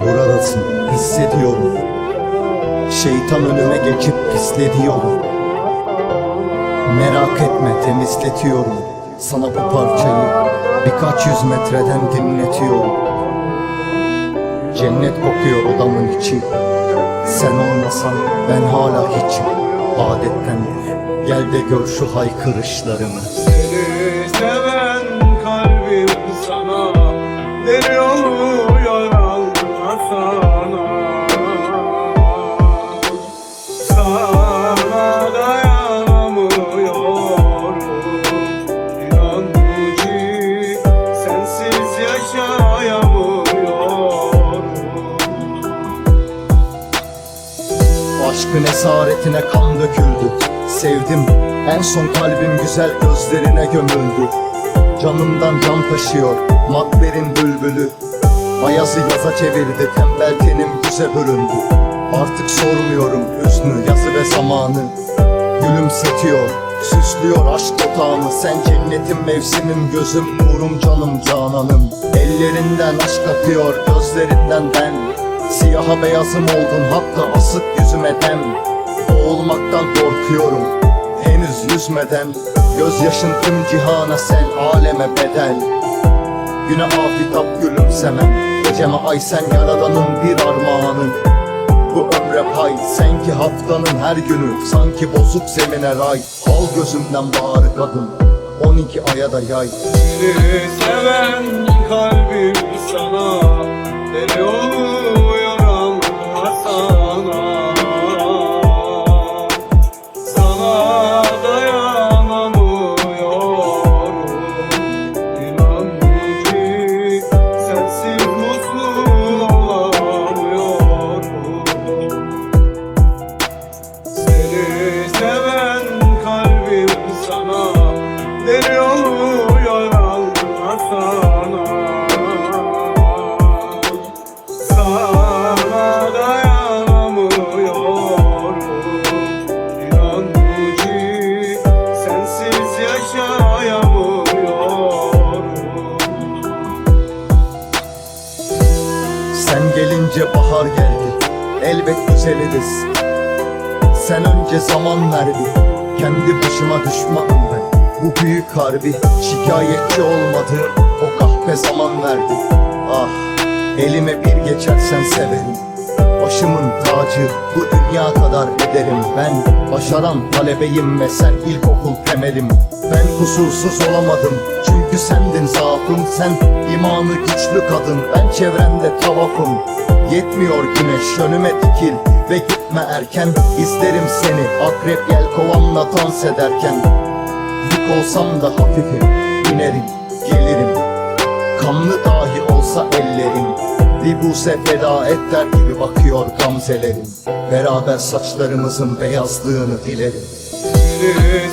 Buradasın, hissediyorum. Şeytan önüme geçip pisledi yolu. Merak etme, temizletiyorum sana bu parçayı, birkaç yüz metreden dinletiyorum. Cennet kokuyor odamın içi. Sen olmasan ben hala hiçim. Adettendir, gel de gör şu haykırışlarımı. Seni seven kalbim sana deli oluyor anlasana. Sana dayanamıyorum, İnan ki sensiz yaşayamıyorum. Aşkın esaretine kan döküldü. Sevdim, en son kalbim güzel gözlerine gömüldü. Canımdan can taşıyor Makber'in bülbülü. Ayazı yaza çevirdi, tembel tenim güze büründü. Artık sormuyorum hüznü, yazı ve zamanı. Gülümsetiyor, süslüyor aşk otağımı. Sen cennetim, mevsimim, gözüm, nurum, canım, cananım. Ellerinden aşk akıyor, gözlerinden ben. Siyaha beyazım oldun, hatta asık yüzüme dem. Boğulmaktan korkuyorum henüz yüzmeden. Gözyaşın tüm cihana, sen aleme bedel. Güne afitap gülümsemem, geceme ay, sen yaradanın bir armağanın. Bu ömre pay, sen ki haftanın her günü, sanki bozuk zemine ray. Al gözümden bağrı kadın, 12 aya da yay. Seni seven kalbim sana deli oluyor anlasana. Sana dayanamıyorum, İnan ki sensiz mutlu olamıyorum. Seni seven kalbim sana deli oluyor anlasana. Sana dayanamıyorum, İnan ki sensiz yaşayamıyorum. Sen gelince bahar geldi, elbet güzelidiz. Sen önce zaman verdi, kendi başıma düşmanım ben. Bu büyük harbi, şikayetçi olmadı, o kahpe zaman verdi. Ah, elime bir geçersen severim. Başımın tacı, bu dünya kadar ederim ben. Başaran talebeyim ve sen ilkokul temelim. Ben kusursuz olamadım, çünkü sendin zaafım. Sen imanı güçlü kadın, ben çevrende tavafım. Yetmiyor güneş, önüme dikil ve gitme erken. İzlerim seni akrep yelkovanla dans ederken. Yük olsam da hafifim, inerim, gelirim. Kanlı dahi olsa ellerim, bir buse feda et der gibi bakıyor gamzelerim. Beraber saçlarımızın beyazlığını dilerim. Seni